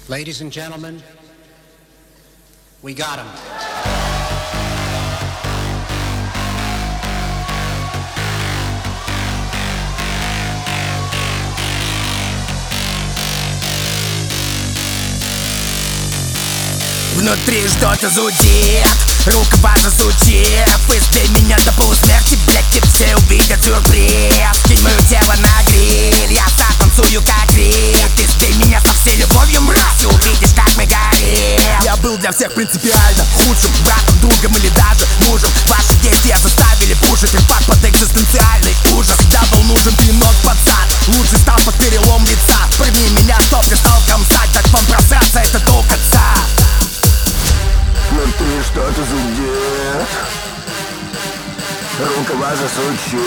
Ladies and gentlemen, we got him. Внутри что-то зудит, рукава засучив. Избей меня до полусмерти, блядь, и все увидят сюрприз. Кинь мое тело на гриль, я затанцую как рит. Избей меня со всей любовью, мразь, и увидишь, как мы горим. Я был для всех принципиально худшим братом, другом или даже мужем. Ваши действия заставили пушить импакт под экзистенциальный ужас. Всегда был нужен пинок под зад, лучший стал под перелом лица. Прими меня, чтоб не стал комсать, дать вам просраться, это до конца. Внутри что-то зудит, рукава засучив.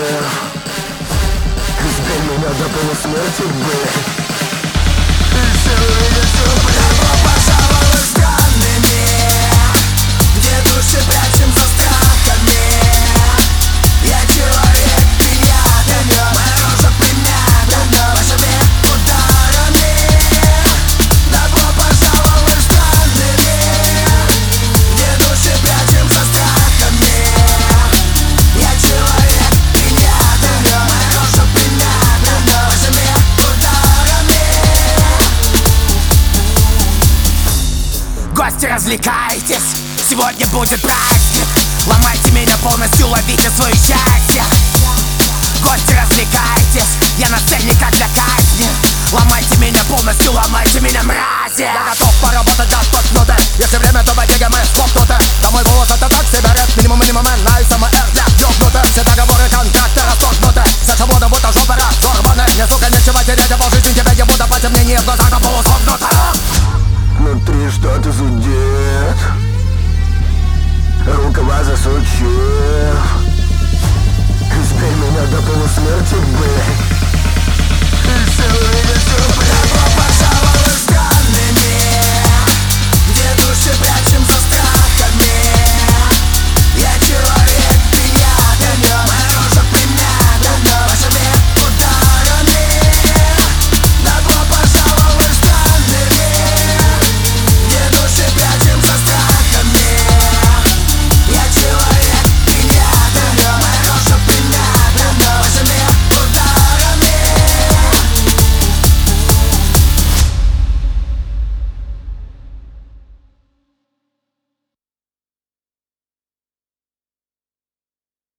Избей меня до полусмерти, блядь, и все увидят сюрприз. Добро пожаловать в странный мир, где души прячем за страхами. Я человек, принятый, моя рожа примята, ваша век ударами. Добро пожаловать в странный мир, где души прячем за страхами. Я человек, принятый, моя рожа примята, ваша век ударами. Гости, развлекайтесь, сегодня будет праздник. Ломайте меня полностью, ловите свое счастье. Гости, развлекайтесь, я на сцене как для казни. Ломайте меня полностью, ломайте меня, мрази. Я готов поработать до 100 минуты, если время, то богига мы скопнуты. Да мой голос это так себе рэп, минимум, и самый эр для ёбнутых. Все договоры, контракты расторгнуты, вся свобода будто жопы разорваны. Мне, сука, нечего терять, а полжизни тебя ебут, а потемнение в глазах на полусогнуто. Внутри что-то зудит, рукава засучив. Избей меня до полусмерти, блядь.